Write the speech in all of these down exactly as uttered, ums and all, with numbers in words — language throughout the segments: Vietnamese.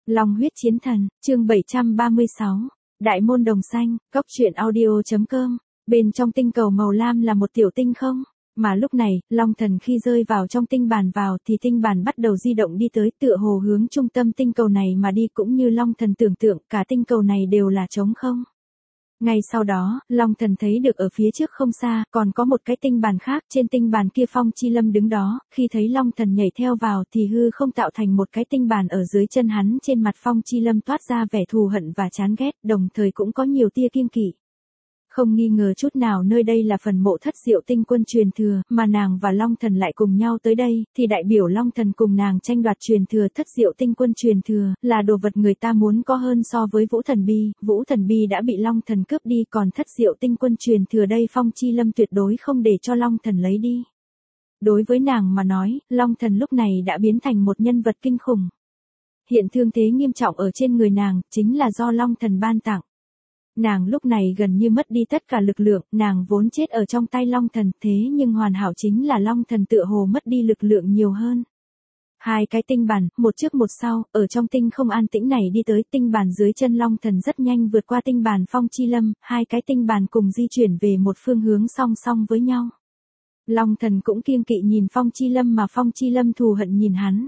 Long huyết chiến thần, chương bảy trăm ba mươi sáu. Đại môn đồng xanh, cốc truyện audio.com. Bên trong tinh cầu màu lam là một tiểu tinh không, mà lúc này, Long Thần khi rơi vào trong tinh bàn vào thì tinh bàn bắt đầu di động đi tới, tựa hồ hướng trung tâm tinh cầu này mà đi, cũng như Long Thần tưởng tượng, cả tinh cầu này đều là trống không. Ngay sau đó, Long Thần thấy được ở phía trước không xa, còn có một cái tinh bàn khác, trên tinh bàn kia Phong Chi Lâm đứng đó, khi thấy Long Thần nhảy theo vào thì hư không tạo thành một cái tinh bàn ở dưới chân hắn, trên mặt Phong Chi Lâm toát ra vẻ thù hận và chán ghét, đồng thời cũng có nhiều tia kiêng kỵ. Không nghi ngờ chút nào nơi đây là phần mộ Thất Diệu Tinh Quân truyền thừa, mà nàng và Long Thần lại cùng nhau tới đây, thì đại biểu Long Thần cùng nàng tranh đoạt truyền thừa. Thất Diệu Tinh Quân truyền thừa, là đồ vật người ta muốn có hơn so với Vũ Thần Bi, Vũ Thần Bi đã bị Long Thần cướp đi, còn Thất Diệu Tinh Quân truyền thừa đây Phong Chi Lâm tuyệt đối không để cho Long Thần lấy đi. Đối với nàng mà nói, Long Thần lúc này đã biến thành một nhân vật kinh khủng. Hiện thương thế nghiêm trọng ở trên người nàng, chính là do Long Thần ban tặng. Nàng lúc này gần như mất đi tất cả lực lượng, nàng vốn chết ở trong tay Long Thần, thế nhưng hoàn hảo chính là Long Thần tựa hồ mất đi lực lượng nhiều hơn. Hai cái tinh bàn, một trước một sau, ở trong tinh không an tĩnh này đi tới, tinh bàn dưới chân Long Thần rất nhanh vượt qua tinh bàn Phong Chi Lâm, hai cái tinh bàn cùng di chuyển về một phương hướng song song với nhau. Long Thần cũng kiêng kỵ nhìn Phong Chi Lâm mà Phong Chi Lâm thù hận nhìn hắn.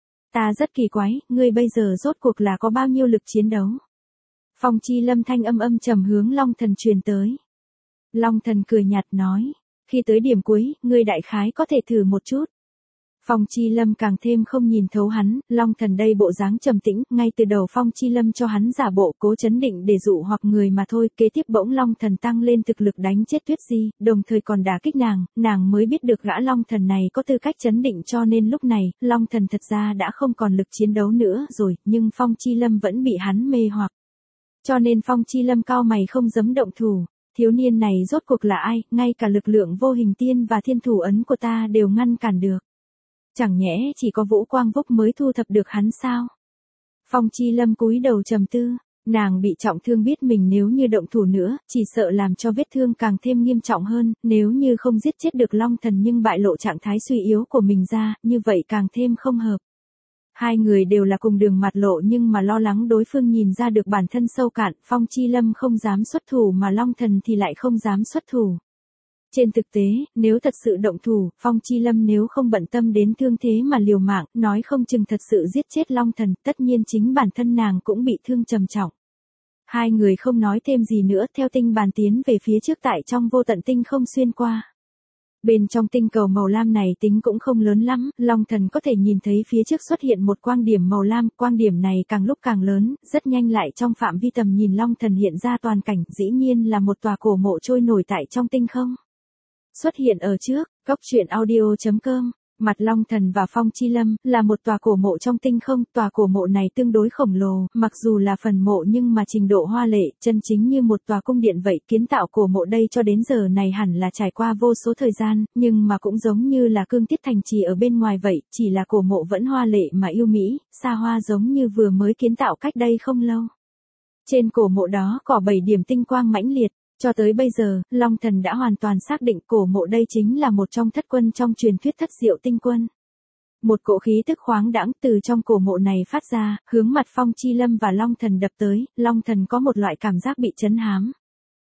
Ta rất kỳ quái, ngươi bây giờ rốt cuộc là có bao nhiêu lực chiến đấu? Phong Chi Lâm thanh âm âm trầm hướng Long Thần truyền tới. Long Thần cười nhạt nói, khi tới điểm cuối, ngươi đại khái có thể thử một chút. Phong Chi Lâm càng thêm không nhìn thấu hắn, Long Thần đây bộ dáng trầm tĩnh, ngay từ đầu Phong Chi Lâm cho hắn giả bộ cố chấn định để dụ hoặc người mà thôi, kế tiếp bỗng Long Thần tăng lên thực lực đánh chết Tuyết Di, đồng thời còn đả kích nàng, nàng mới biết được gã Long Thần này có tư cách chấn định, cho nên lúc này, Long Thần thật ra đã không còn lực chiến đấu nữa rồi, nhưng Phong Chi Lâm vẫn bị hắn mê hoặc. Cho nên Phong Chi Lâm cao mày không dám động thủ, thiếu niên này rốt cuộc là ai, ngay cả lực lượng vô hình tiên và thiên thủ ấn của ta đều ngăn cản được. Chẳng nhẽ chỉ có Vũ Quang Vúc mới thu thập được hắn sao? Phong Chi Lâm cúi đầu trầm tư, nàng bị trọng thương biết mình nếu như động thủ nữa, chỉ sợ làm cho vết thương càng thêm nghiêm trọng hơn, nếu như không giết chết được Long Thần nhưng bại lộ trạng thái suy yếu của mình ra, như vậy càng thêm không hợp. Hai người đều là cùng đường mặt lộ nhưng mà lo lắng đối phương nhìn ra được bản thân sâu cạn, Phong Chi Lâm không dám xuất thủ mà Long Thần thì lại không dám xuất thủ. Trên thực tế, nếu thật sự động thủ, Phong Chi Lâm nếu không bận tâm đến thương thế mà liều mạng, nói không chừng thật sự giết chết Long Thần, tất nhiên chính bản thân nàng cũng bị thương trầm trọng. Hai người không nói thêm gì nữa, theo tinh bàn tiến về phía trước tại trong vô tận tinh không xuyên qua. Bên trong tinh cầu màu lam này tính cũng không lớn lắm, Long Thần có thể nhìn thấy phía trước xuất hiện một quang điểm màu lam, quang điểm này càng lúc càng lớn, rất nhanh lại trong phạm vi tầm nhìn Long Thần hiện ra toàn cảnh, dĩ nhiên là một tòa cổ mộ trôi nổi tại trong tinh không. Xuất hiện ở trước, cốc truyện audio.com. Mặt Long Thần và Phong Chi Lâm là một tòa cổ mộ trong tinh không, tòa cổ mộ này tương đối khổng lồ, mặc dù là phần mộ nhưng mà trình độ hoa lệ, chân chính như một tòa cung điện vậy. Kiến tạo cổ mộ đây cho đến giờ này hẳn là trải qua vô số thời gian, nhưng mà cũng giống như là cương tiết thành trì ở bên ngoài vậy, chỉ là cổ mộ vẫn hoa lệ mà yêu mỹ, xa hoa giống như vừa mới kiến tạo cách đây không lâu. Trên cổ mộ đó có bảy điểm tinh quang mãnh liệt. Cho tới bây giờ, Long Thần đã hoàn toàn xác định cổ mộ đây chính là một trong thất quân trong truyền thuyết Thất Diệu Tinh Quân. Một cỗ khí tức khoáng đãng từ trong cổ mộ này phát ra, hướng mặt Phong Chi Lâm và Long Thần đập tới, Long Thần có một loại cảm giác bị chấn hám.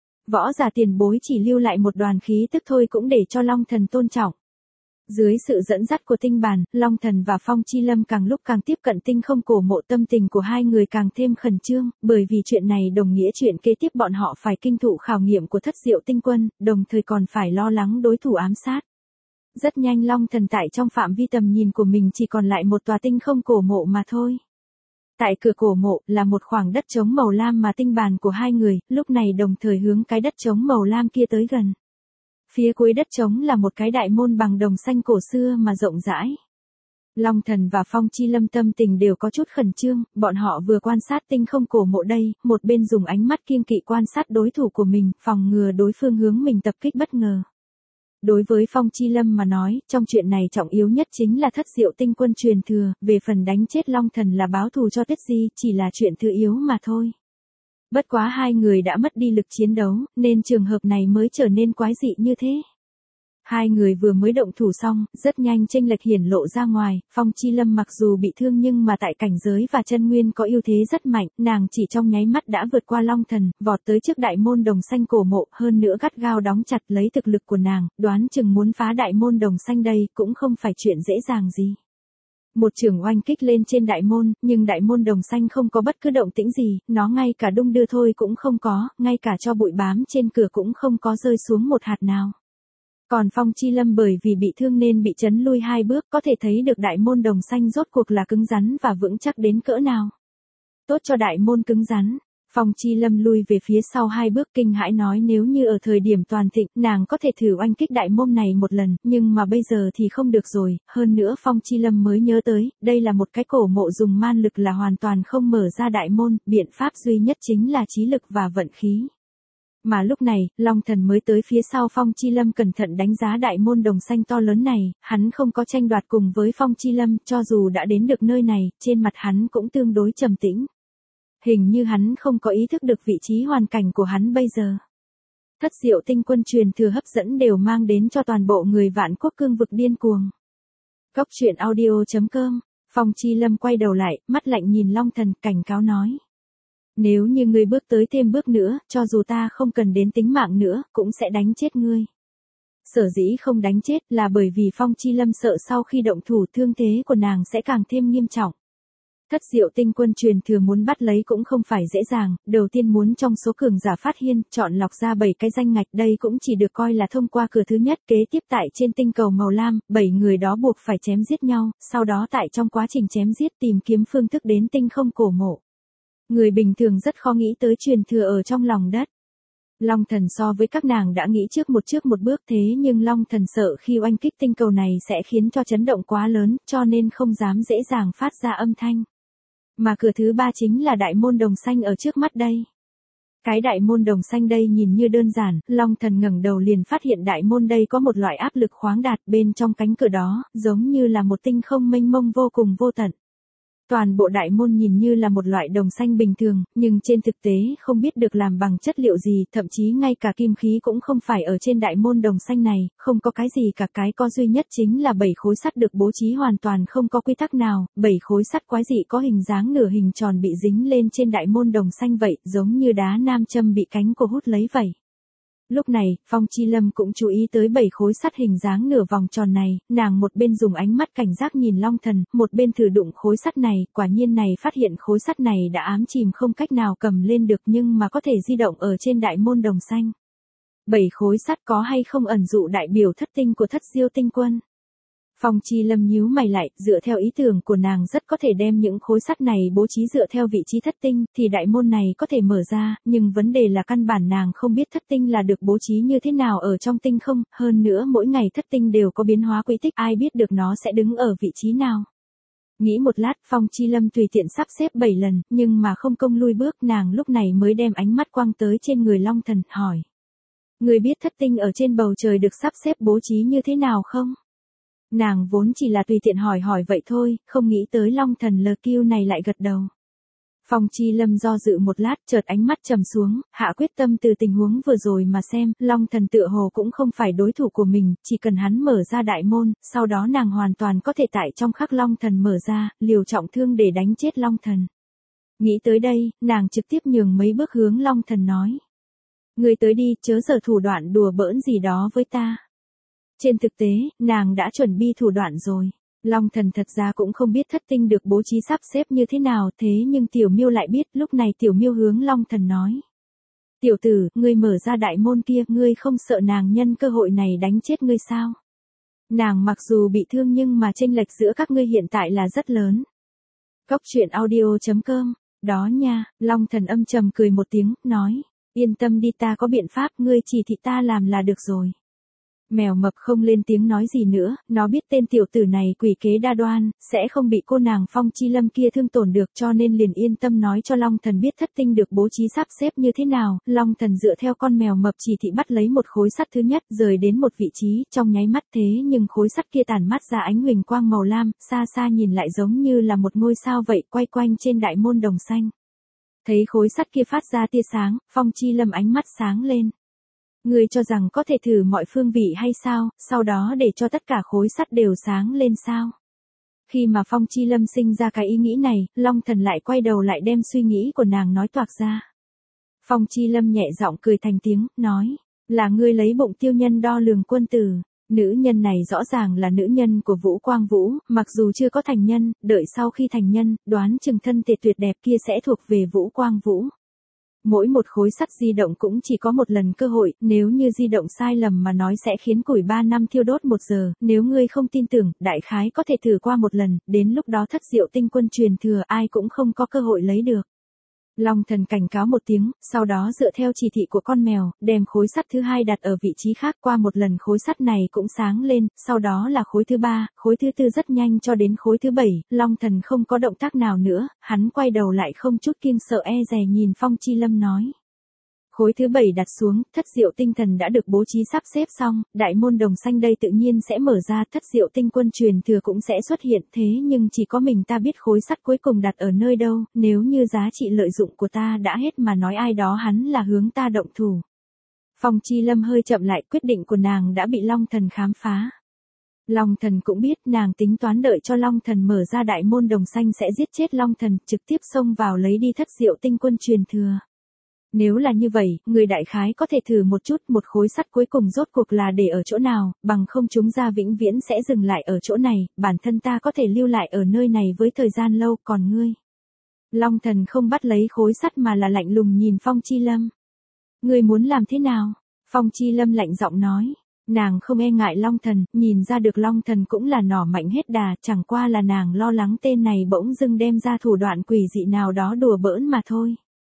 Võ giả tiền bối chỉ lưu lại một đoàn khí tức thôi cũng để cho Long Thần tôn trọng. Dưới sự dẫn dắt của tinh bàn, Long Thần và Phong Chi Lâm càng lúc càng tiếp cận tinh không cổ mộ, tâm tình của hai người càng thêm khẩn trương, bởi vì chuyện này đồng nghĩa chuyện kế tiếp bọn họ phải kinh thụ khảo nghiệm của Thất Diệu Tinh Quân, đồng thời còn phải lo lắng đối thủ ám sát. Rất nhanh Long Thần tại trong phạm vi tầm nhìn của mình chỉ còn lại một tòa tinh không cổ mộ mà thôi. Tại cửa cổ mộ là một khoảng đất trống màu lam mà tinh bàn của hai người, lúc này đồng thời hướng cái đất trống màu lam kia tới gần. Phía cuối đất trống là một cái đại môn bằng đồng xanh cổ xưa mà rộng rãi. Long Thần và Phong Chi Lâm tâm tình đều có chút khẩn trương, bọn họ vừa quan sát tinh không cổ mộ đây, một bên dùng ánh mắt kiêng kỵ quan sát đối thủ của mình, phòng ngừa đối phương hướng mình tập kích bất ngờ. Đối với Phong Chi Lâm mà nói, trong chuyện này trọng yếu nhất chính là Thất Diệu Tinh Quân truyền thừa, về phần đánh chết Long Thần là báo thù cho Tuyết Di, chỉ là chuyện thứ yếu mà thôi. Bất quá hai người đã mất đi lực chiến đấu, nên trường hợp này mới trở nên quái dị như thế. Hai người vừa mới động thủ xong, rất nhanh chênh lệch hiển lộ ra ngoài, Phong Chi Lâm mặc dù bị thương nhưng mà tại cảnh giới và chân nguyên có ưu thế rất mạnh, nàng chỉ trong nháy mắt đã vượt qua Long Thần, vọt tới trước đại môn đồng xanh cổ mộ, hơn nữa gắt gao đóng chặt lấy thực lực của nàng, đoán chừng muốn phá đại môn đồng xanh đây cũng không phải chuyện dễ dàng gì. Một chưởng oanh kích lên trên đại môn, nhưng đại môn đồng xanh không có bất cứ động tĩnh gì, nó ngay cả đung đưa thôi cũng không có, ngay cả cho bụi bám trên cửa cũng không có rơi xuống một hạt nào. Còn Phong Chi Lâm bởi vì bị thương nên bị chấn lui hai bước, có thể thấy được đại môn đồng xanh rốt cuộc là cứng rắn và vững chắc đến cỡ nào. Tốt cho đại môn cứng rắn. Phong Chi Lâm lui về phía sau hai bước kinh hãi nói nếu như ở thời điểm toàn thịnh, nàng có thể thử oanh kích đại môn này một lần, nhưng mà bây giờ thì không được rồi, hơn nữa Phong Chi Lâm mới nhớ tới, đây là một cái cổ mộ dùng man lực là hoàn toàn không mở ra đại môn, biện pháp duy nhất chính là trí lực và vận khí. Mà lúc này, Long Thần mới tới phía sau Phong Chi Lâm cẩn thận đánh giá đại môn đồng xanh to lớn này, hắn không có tranh đoạt cùng với Phong Chi Lâm, cho dù đã đến được nơi này, trên mặt hắn cũng tương đối trầm tĩnh. Hình như hắn không có ý thức được vị trí hoàn cảnh của hắn bây giờ. Thất diệu tinh quân truyền thừa hấp dẫn đều mang đến cho toàn bộ người Vạn Quốc cương vực điên cuồng. Cốc truyện audio chấm com, Phong Chi Lâm quay đầu lại, mắt lạnh nhìn Long Thần, cảnh cáo nói. Nếu như ngươi bước tới thêm bước nữa, cho dù ta không cần đến tính mạng nữa, cũng sẽ đánh chết ngươi. Sở dĩ không đánh chết là bởi vì Phong Chi Lâm sợ sau khi động thủ thương thế của nàng sẽ càng thêm nghiêm trọng. Thất diệu tinh quân truyền thừa muốn bắt lấy cũng không phải dễ dàng, đầu tiên muốn trong số cường giả phát hiên, chọn lọc ra bảy cái danh ngạch, đây cũng chỉ được coi là thông qua cửa thứ nhất, kế tiếp tại trên tinh cầu màu lam, bảy người đó buộc phải chém giết nhau, sau đó tại trong quá trình chém giết tìm kiếm phương thức đến tinh không cổ mộ. Người bình thường rất khó nghĩ tới truyền thừa ở trong lòng đất. Long Thần so với các nàng đã nghĩ trước một trước một bước thế nhưng Long Thần sợ khi oanh kích tinh cầu này sẽ khiến cho chấn động quá lớn, cho nên không dám dễ dàng phát ra âm thanh. Mà cửa thứ ba chính là đại môn đồng xanh ở trước mắt đây. Cái đại môn đồng xanh đây nhìn như đơn giản, Long Thần ngẩng đầu liền phát hiện đại môn đây có một loại áp lực khoáng đạt bên trong cánh cửa đó, giống như là một tinh không mênh mông vô cùng vô tận. Toàn bộ đại môn nhìn như là một loại đồng xanh bình thường, nhưng trên thực tế không biết được làm bằng chất liệu gì, thậm chí ngay cả kim khí cũng không phải ở trên đại môn đồng xanh này, không có cái gì cả, cái có duy nhất chính là bảy khối sắt được bố trí hoàn toàn không có quy tắc nào, bảy khối sắt quái dị có hình dáng nửa hình tròn bị dính lên trên đại môn đồng xanh vậy, giống như đá nam châm bị cánh cổ hút lấy vậy. Lúc này, Phong Chi Lâm cũng chú ý tới bảy khối sắt hình dáng nửa vòng tròn này, nàng một bên dùng ánh mắt cảnh giác nhìn Long Thần, một bên thử đụng khối sắt này, quả nhiên này phát hiện khối sắt này đã ám chìm không cách nào cầm lên được nhưng mà có thể di động ở trên đại môn đồng xanh. Bảy khối sắt có hay không ẩn dụ đại biểu thất tinh của thất diêu tinh quân? Phong Chi Lâm nhíu mày lại, dựa theo ý tưởng của nàng rất có thể đem những khối sắt này bố trí dựa theo vị trí thất tinh, thì đại môn này có thể mở ra, nhưng vấn đề là căn bản nàng không biết thất tinh là được bố trí như thế nào ở trong tinh không, hơn nữa mỗi ngày thất tinh đều có biến hóa quỹ tích, ai biết được nó sẽ đứng ở vị trí nào. Nghĩ một lát, Phong Chi Lâm tùy tiện sắp xếp bảy lần, nhưng mà không công lui bước, nàng lúc này mới đem ánh mắt quang tới trên người Long Thần, hỏi. Người biết thất tinh ở trên bầu trời được sắp xếp bố trí như thế nào không? Nàng vốn chỉ là tùy tiện hỏi hỏi vậy thôi, không nghĩ tới Long Thần lờ kiu này lại gật đầu. Phong Chi Lâm do dự một lát, chợt ánh mắt trầm xuống, hạ quyết tâm từ tình huống vừa rồi mà xem, Long Thần tựa hồ cũng không phải đối thủ của mình, chỉ cần hắn mở ra đại môn, sau đó nàng hoàn toàn có thể tại trong khắc Long Thần mở ra, liều trọng thương để đánh chết Long Thần. Nghĩ tới đây, nàng trực tiếp nhường mấy bước hướng Long Thần nói. Người tới đi, chớ giờ thủ đoạn đùa bỡn gì đó với ta. Trên thực tế, nàng đã chuẩn bị thủ đoạn rồi. Long Thần thật ra cũng không biết thất tinh được bố trí sắp xếp như thế nào, thế nhưng Tiểu Miêu lại biết, lúc này Tiểu Miêu hướng Long Thần nói. Tiểu tử, ngươi mở ra đại môn kia, ngươi không sợ nàng nhân cơ hội này đánh chết ngươi sao? Nàng mặc dù bị thương nhưng mà chênh lệch giữa các ngươi hiện tại là rất lớn. Cốc truyện audio chấm com, đó nha, Long Thần âm trầm cười một tiếng, nói. Yên tâm đi, ta có biện pháp, ngươi chỉ thị ta làm là được rồi. Mèo mập không lên tiếng nói gì nữa, nó biết tên tiểu tử này quỷ kế đa đoan, sẽ không bị cô nàng Phong Chi Lâm kia thương tổn được, cho nên liền yên tâm nói cho Long Thần biết thất tinh được bố trí sắp xếp như thế nào. Long Thần dựa theo con mèo mập chỉ thị bắt lấy một khối sắt thứ nhất, rời đến một vị trí, trong nháy mắt thế nhưng khối sắt kia tản mắt ra ánh huỳnh quang màu lam, xa xa nhìn lại giống như là một ngôi sao vậy, quay quanh trên đại môn đồng xanh. Thấy khối sắt kia phát ra tia sáng, Phong Chi Lâm ánh mắt sáng lên. Ngươi cho rằng có thể thử mọi phương vị hay sao, sau đó để cho tất cả khối sắt đều sáng lên sao? Khi mà Phong Chi Lâm sinh ra cái ý nghĩ này, Long Thần lại quay đầu lại đem suy nghĩ của nàng nói toạc ra. Phong Chi Lâm nhẹ giọng cười thành tiếng, nói, là ngươi lấy bụng tiêu nhân đo lường quân tử. Nữ nhân này rõ ràng là nữ nhân của Vũ Quang Vũ, mặc dù chưa có thành nhân, đợi sau khi thành nhân, đoán chừng thân thể tuyệt đẹp kia sẽ thuộc về Vũ Quang Vũ. Mỗi một khối sắt di động cũng chỉ có một lần cơ hội, nếu như di động sai lầm mà nói sẽ khiến củi ba năm thiêu đốt một giờ, nếu ngươi không tin tưởng, đại khái có thể thử qua một lần, đến lúc đó thất diệu tinh quân truyền thừa ai cũng không có cơ hội lấy được. Long Thần cảnh cáo một tiếng, sau đó dựa theo chỉ thị của con mèo, đem khối sắt thứ hai đặt ở vị trí khác, qua một lần khối sắt này cũng sáng lên, sau đó là khối thứ ba, khối thứ tư rất nhanh cho đến khối thứ bảy, Long Thần không có động tác nào nữa, hắn quay đầu lại không chút kinh sợ e dè nhìn Phong Chi Lâm nói. Khối thứ bảy đặt xuống, thất diệu tinh thần đã được bố trí sắp xếp xong, đại môn đồng xanh đây tự nhiên sẽ mở ra, thất diệu tinh quân truyền thừa cũng sẽ xuất hiện, thế nhưng chỉ có mình ta biết khối sắt cuối cùng đặt ở nơi đâu, nếu như giá trị lợi dụng của ta đã hết mà nói ai đó hắn là hướng ta động thủ. Phong Chi Lâm hơi chậm lại, quyết định của nàng đã bị Long Thần khám phá. Long Thần cũng biết nàng tính toán đợi cho Long Thần mở ra đại môn đồng xanh sẽ giết chết Long Thần, trực tiếp xông vào lấy đi thất diệu tinh quân truyền thừa. Nếu là như vậy, người đại khái có thể thử một chút, một khối sắt cuối cùng rốt cuộc là để ở chỗ nào, bằng không chúng ra vĩnh viễn sẽ dừng lại ở chỗ này, bản thân ta có thể lưu lại ở nơi này với thời gian lâu, còn ngươi. Long Thần không bắt lấy khối sắt mà là lạnh lùng nhìn Phong Chi Lâm. Ngươi muốn làm thế nào? Phong Chi Lâm lạnh giọng nói. Nàng không e ngại Long Thần, nhìn ra được Long Thần cũng là nỏ mạnh hết đà, chẳng qua là nàng lo lắng tên này bỗng dưng đem ra thủ đoạn quỷ dị nào đó đùa bỡn mà thôi.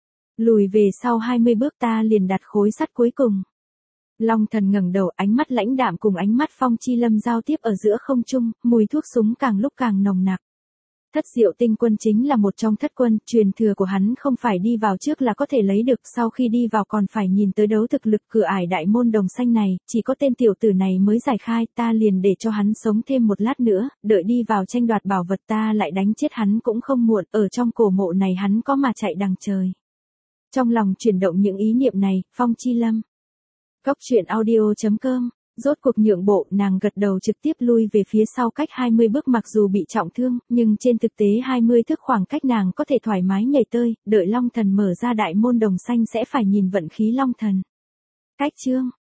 Lùi về sau hai mươi bước ta liền đặt khối sắt cuối cùng. Long Thần ngẩng đầu, ánh mắt lãnh đạm cùng ánh mắt Phong Chi Lâm giao tiếp ở giữa không trung, mùi thuốc súng càng lúc càng nồng nặc. Thất diệu tinh quân chính là một trong thất quân, truyền thừa của hắn không phải đi vào trước là có thể lấy được, sau khi đi vào còn phải nhìn tới đấu thực lực cửa ải đại môn đồng xanh này, chỉ có tên tiểu tử này mới giải khai, ta liền để cho hắn sống thêm một lát nữa, đợi đi vào tranh đoạt bảo vật ta lại đánh chết hắn cũng không muộn, ở trong cổ mộ này hắn có mà chạy đằng trời. Trong lòng chuyển động những ý niệm này, Phong Chi Lâm. Cốc truyện audio chấm com, rốt cuộc nhượng bộ, nàng gật đầu trực tiếp lui về phía sau cách hai mươi bước, mặc dù bị trọng thương, nhưng trên thực tế hai mươi thước khoảng cách nàng có thể thoải mái nhảy tơi, đợi Long Thần mở ra đại môn đồng xanh sẽ phải nhìn vận khí Long Thần. Cách chương